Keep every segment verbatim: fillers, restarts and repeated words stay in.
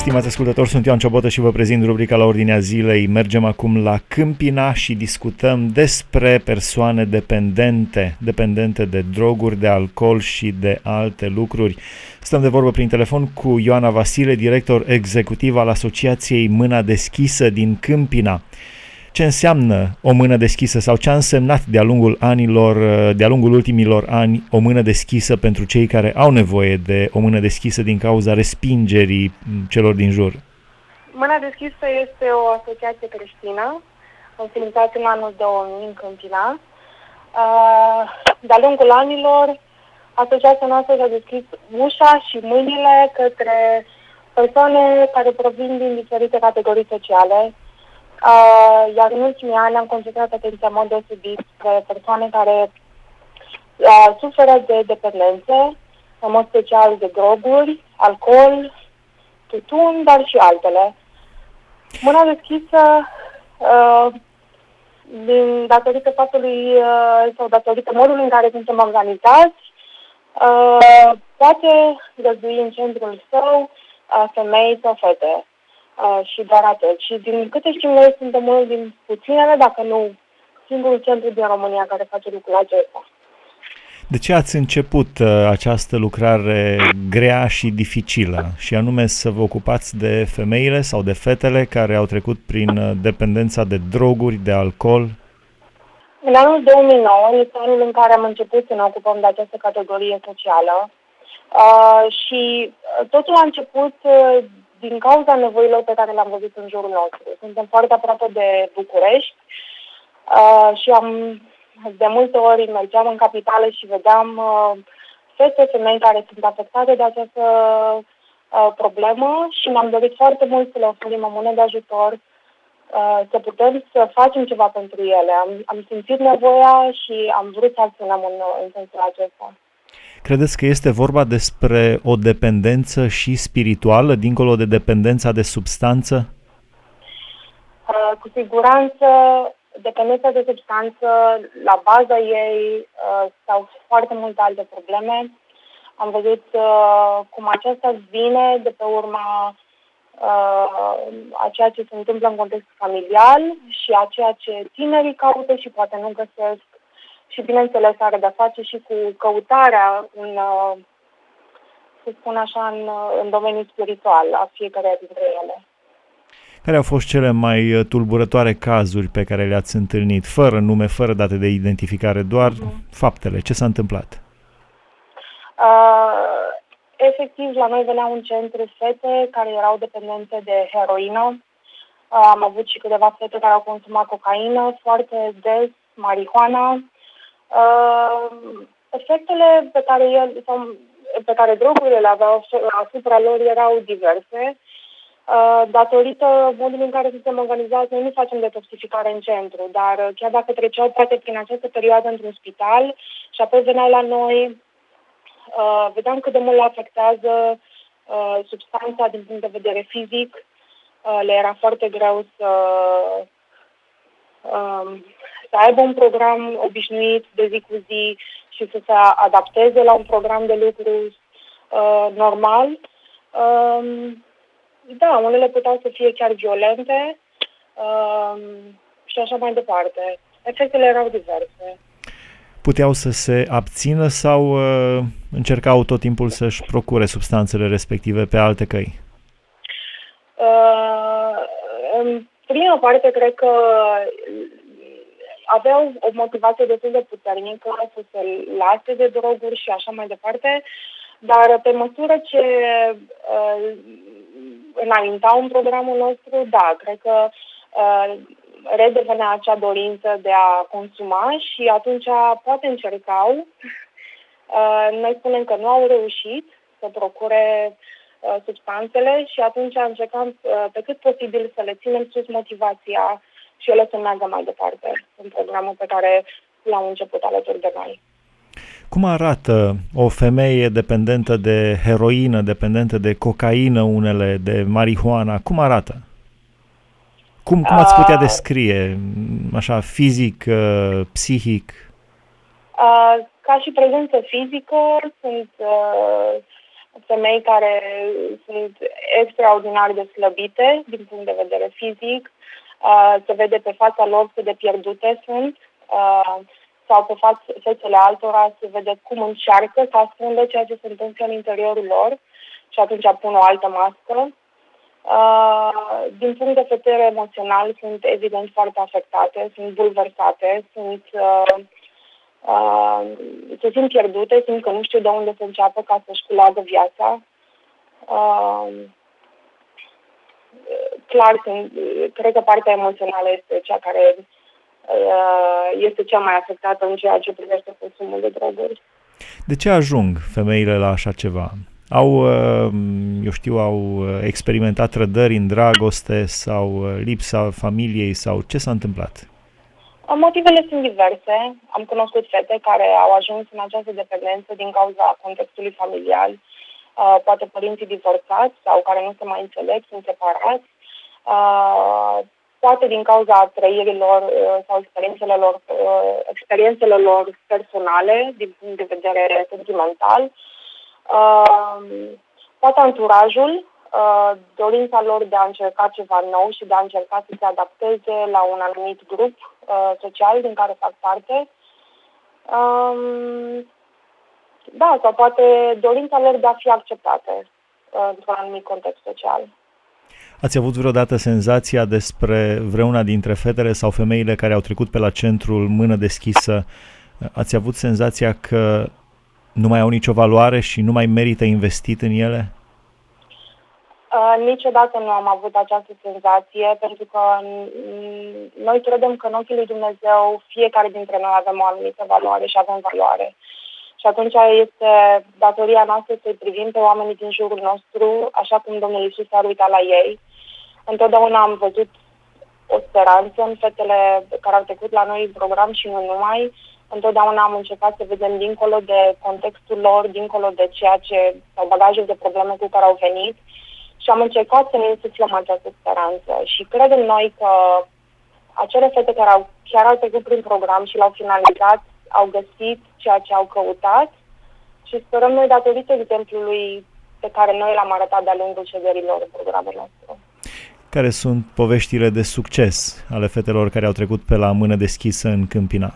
Stimați ascultători, sunt Ioan Ciobotă și vă prezint rubrica La Ordinea Zilei. Mergem acum la Câmpina și discutăm despre persoane dependente, dependente de droguri, de alcool și de alte lucruri. Stăm de vorbă prin telefon cu Ioana Vasile, director executiv al Asociației Mâna Deschisă din Câmpina. Ce înseamnă o mână deschisă sau ce a însemnat de-a lungul anilor, de-a lungul ultimilor ani o mână deschisă pentru cei care au nevoie de o mână deschisă din cauza respingerii celor din jur? Mâna deschisă este o asociație creștină, înființată în anul două mii în Câmpina. De-a lungul anilor, asociația noastră și-a deschis ușa și mâinile către persoane care provin din diferite categorii sociale. Uh, iar în ultimii ani am concentrat atenția în mod deosebit pe persoane care uh, suferă de dependențe, în mod special de droguri, alcool, tutun, dar și altele. Mâna deschisă, uh, din datorită faptului uh, sau datorită modului în care suntem organizați, uh, poate găzdui în centrul său uh, femei sau fete. Uh, și doar atât. Și din câte știm noi, suntem unul din puținele, dacă nu singurul centru din România care face lucrul acesta. De ce ați început uh, această lucrare grea și dificilă, și anume să vă ocupați de femeile sau de fetele care au trecut prin uh, dependența de droguri, de alcool? În anul două mii nouă este anul în care am început să ne ocupăm de această categorie socială uh, și totul a început uh, din cauza nevoilor pe care le-am văzut în jurul nostru. Suntem foarte aproape de București uh, și am, de multe ori mergeam în capitală și vedeam uh, fete, femei care sunt afectate de această uh, problemă și ne-am dorit foarte mult să le oferim o mână de ajutor, uh, să putem să facem ceva pentru ele. Am, am simțit nevoia și am vrut să acționăm în, în sensul acesta. Credeți că este vorba despre o dependență și spirituală, dincolo de dependența de substanță? Uh, cu siguranță, dependența de substanță, la baza ei, uh, stau foarte multe alte probleme. Am văzut uh, cum aceasta vine de pe urma uh, a ceea ce se întâmplă în context familial și a ceea ce tinerii caută și poate nu găsesc. Și, bineînțeles, are de-a face și cu căutarea, în, să spun așa, în, în domeniul spiritual a fiecare dintre ele. Care au fost cele mai tulburătoare cazuri pe care le-ați întâlnit, fără nume, fără date de identificare, doar mm-hmm. faptele? Ce s-a întâmplat? Uh, efectiv, la noi venea un centru fete care erau dependente de heroină. Uh, am avut și câteva fete care au consumat cocaină, foarte des, marihuana. Uh, efectele pe care, el, sau, pe care drogurile le aveau asupra lor erau diverse. Uh, datorită modului în care suntem organizați, noi nu facem detoxificare în centru, dar chiar dacă treceau poate prin această perioadă într-un spital și apoi veneau la noi, uh, vedeam cât de mult le afectează uh, substanța din punct de vedere fizic. Uh, le era foarte greu să... Uh, să aibă un program obișnuit de zi cu zi și să se adapteze la un program de lucru uh, normal. Uh, da, unele puteau să fie chiar violente uh, și așa mai departe. Efectele erau diverse. Puteau să se abțină sau uh, încercau tot timpul să-și procure substanțele respective pe alte căi? Uh, în prima parte, cred că aveau o motivație destul de puternică să se lase de droguri și așa mai departe, dar pe măsură ce uh, înaintau în programul nostru, da, cred că uh, redevenea acea dorință de a consuma și atunci poate încercau. Uh, noi spunem că nu au reușit să procure uh, substanțele și atunci încercam uh, pe cât posibil să le ținem sus motivația și ele să meargă mai departe în programul pe care l-au început alături de noi. Cum arată o femeie dependentă de heroină, dependentă de cocaină, unele, de marihuana? Cum arată? Cum, cum ați putea descrie, așa, fizic, uh, psihic? Uh, ca și prezență fizică, sunt uh, femei care sunt extraordinar de slăbite din punct de vedere fizic, uh, se vede pe fața lor cât de pierdute sunt, uh, sau pe faț- fețele altora se vede cum încearcă să ascundă ceea ce se întâmplă în interiorul lor și atunci pun o altă mască. Uh, din punct de vedere emoțional sunt evident foarte afectate, sunt bulversate, sunt, uh, uh, se simt pierdute, simt că nu știu de unde să înceapă ca să-și culeagă viața. Uh, clar, sunt, cred că partea emoțională este cea care uh, este cea mai afectată în ceea ce privește consumul de droguri. De ce ajung femeile la așa ceva? Au, eu știu, au experimentat trădări în dragoste sau lipsa familiei sau ce s-a întâmplat? Motivele sunt diverse. Am cunoscut fete care au ajuns în această dependență din cauza contextului familial, poate părinții divorțați sau care nu se mai înțeleg, sunt separați, poate din cauza trăirilor sau experiențelor lor, experiențelor lor personale din punct de vedere sentimental. Uh, poate anturajul, uh, dorința lor de a încerca ceva nou și de a încerca să se adapteze la un anumit grup uh, social din care fac parte. Um, da, sau poate dorința lor de a fi acceptate uh, într-un anumit context social. Ați avut vreodată senzația despre vreuna dintre fetele sau femeile care au trecut pe la centrul Mână Deschisă? Ați avut senzația că nu mai au nicio valoare și nu mai merită investit în ele? Uh, niciodată nu am avut această senzație, pentru că noi credem că în ochii lui Dumnezeu fiecare dintre noi avem o anumită valoare și avem valoare. Și atunci este datoria noastră să-i privim pe oamenii din jurul nostru, așa cum Domnul Iisus s-a uitat la ei. Întotdeauna am văzut o speranță în fetele care au trecut la noi în program și nu numai. Întotdeauna am încercat să vedem dincolo de contextul lor, dincolo de ceea ce, sau bagajul de probleme cu care au venit și am încercat să ne insuflăm această speranță. Și credem noi că acele fete care au, chiar au trecut prin program și l-au finalizat, au găsit ceea ce au căutat și sperăm noi, datorită exemplului pe care noi l-am arătat de-a lungul șederilor în programul nostru. Care sunt poveștile de succes ale fetelor care au trecut pe la Mână Deschisă în Câmpina?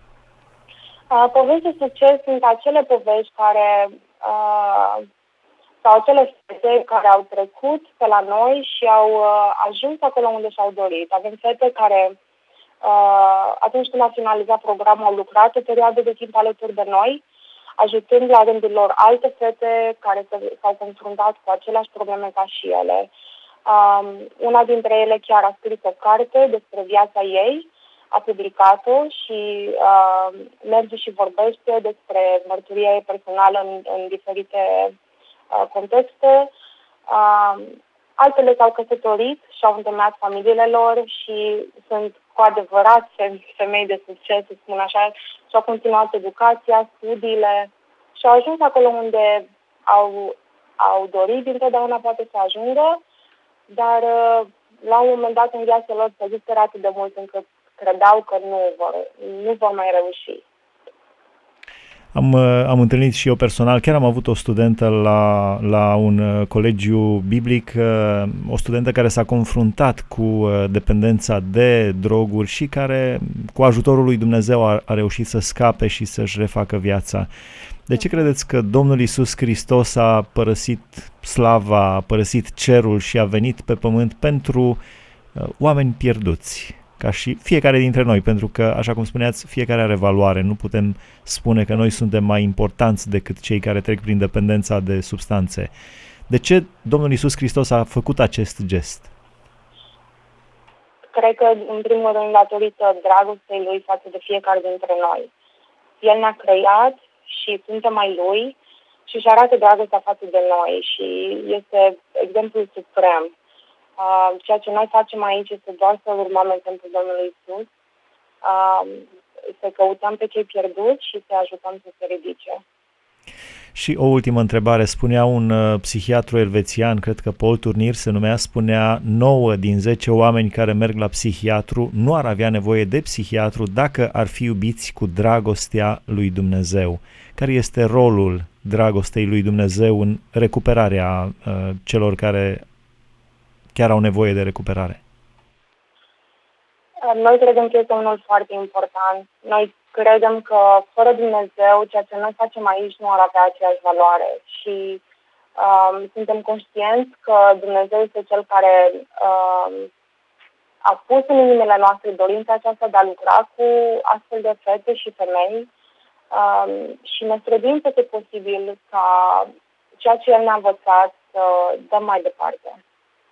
Uh, povești de succes sunt acele povești care, uh, sau acele fete care au trecut pe la noi și au uh, ajuns acolo unde și-au dorit. Avem fete care, uh, atunci când au finalizat programul, au lucrat o perioadă de timp alături de noi, ajutând la rândul lor alte fete care s-au confruntat cu aceleași probleme ca și ele. Uh, una dintre ele chiar a scris o carte despre viața ei, a publicat-o și uh, merge și vorbește despre mărturia ei personală în, în diferite uh, contexte. Uh, altele s-au căsătorit și au întemeiat familiile lor și sunt cu adevărat femei de succes, să spun așa, și au continuat educația, studiile și au ajuns acolo unde au, au dorit dintotdeauna poate să ajungă, dar uh, la un moment dat în viața lor se disperă atât de mult încât credeau că nu vor, nu vor mai reuși. Am, am întâlnit și eu personal, chiar am avut o studentă la, la un colegiu biblic, o studentă care s-a confruntat cu dependența de droguri și care, cu ajutorul lui Dumnezeu, a, a reușit să scape și să-și refacă viața. De ce credeți că Domnul Iisus Hristos a părăsit slava, a părăsit cerul și a venit pe pământ pentru oameni pierduți? Ca și fiecare dintre noi, pentru că, așa cum spuneați, fiecare are valoare. Nu putem spune că noi suntem mai importanți decât cei care trec prin dependența de substanțe. De ce Domnul Iisus Hristos a făcut acest gest? Cred că, în primul rând, datorită dragostei Lui față de fiecare dintre noi. El ne-a creat și suntem ai Lui și își arată dragostea față de noi și este exemplul suprem. Uh, ceea ce noi facem aici este doar să urmăm exemplul Domnului Iisus, uh, să căutăm pe cei pierduți și să ajutăm să se ridice. Și o ultimă întrebare. Spunea un uh, psihiatru elvețian, cred că Paul Turnier se numea, spunea nouă din zece oameni care merg la psihiatru nu ar avea nevoie de psihiatru dacă ar fi iubiți cu dragostea lui Dumnezeu. Care este rolul dragostei lui Dumnezeu în recuperarea uh, celor care chiar au nevoie de recuperare? Noi credem că este unul foarte important. Noi credem că fără Dumnezeu, ceea ce noi facem aici nu ar avea aceeași valoare și um, suntem conștienți că Dumnezeu este Cel care um, a pus în inimile noastre dorința aceasta de a lucra cu astfel de fete și femei um, și ne străduim tot posibil ca ceea ce El ne-a învățat să dăm mai departe.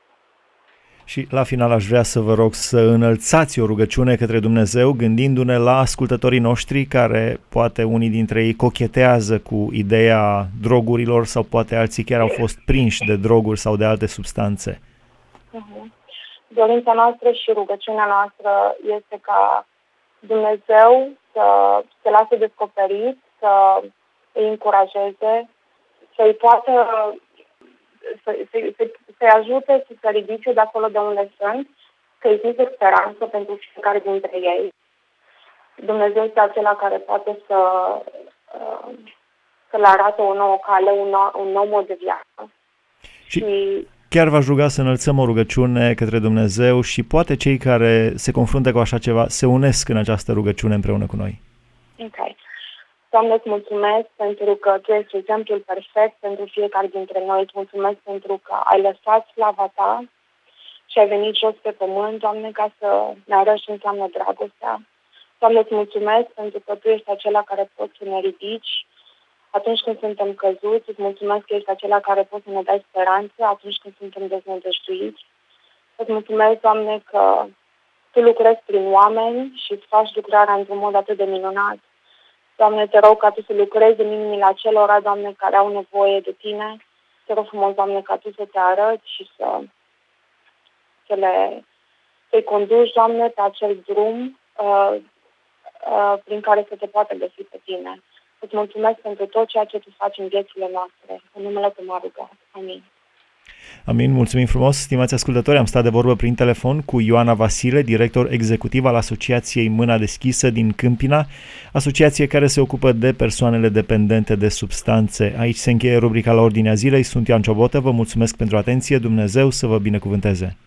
Și la final aș vrea să vă rog să înălțați o rugăciune către Dumnezeu, gândindu-ne la ascultătorii noștri care poate unii dintre ei cochetează cu ideea drogurilor sau poate alții chiar au fost prinși de droguri sau de alte substanțe. Uh-huh. Dorința noastră și rugăciunea noastră este ca Dumnezeu să se lase descoperit, să îi încurajeze, să-i poată să, să, să, să-i ajute să se ridice de acolo de unde sunt, să existe speranță pentru fiecare dintre ei. Dumnezeu este acela care poate să, să le arate o nouă cale, un nou, un nou mod de viață. Și... și chiar v-aș ruga să înălțăm o rugăciune către Dumnezeu și poate cei care se confruntă cu așa ceva se unesc în această rugăciune împreună cu noi. Ok. Doamne, îți mulțumesc pentru că Tu ești exemplul perfect pentru fiecare dintre noi. Îți mulțumesc pentru că ai lăsat slava Ta și ai venit jos pe pământ, Doamne, ca să ne arăți ce înseamnă dragostea. Doamne, îți mulțumesc pentru că Tu ești acela care poți să ne ridici atunci când suntem căzuți. Îți mulțumesc că ești acela care poți să ne dai speranță atunci când suntem deznădăjduiți. Îți mulțumesc, Doamne, că Tu lucrezi prin oameni și îți faci lucrarea într-un mod atât de minunat. Doamne, te rog ca Tu să lucrezi în inimile acelora, Doamne, care au nevoie de Tine. Te rog frumos, Doamne, ca Tu să te arăți și să, să le, să-i conduci, Doamne, pe acel drum uh, uh, prin care să te poată găsi pe Tine. Îți mulțumesc pentru tot ceea ce Tu faci în viețile noastre. În numele Tău m-a rugat. Amin. Amin, mulțumim frumos, stimați ascultători. Am stat de vorbă prin telefon cu Ioana Vasile, director executiv al Asociației Mâna Deschisă din Câmpina, asociație care se ocupă de persoanele dependente de substanțe. Aici se încheie rubrica La Ordinea Zilei. Sunt Ioan Ciobotă, vă mulțumesc pentru atenție, Dumnezeu să vă binecuvânteze.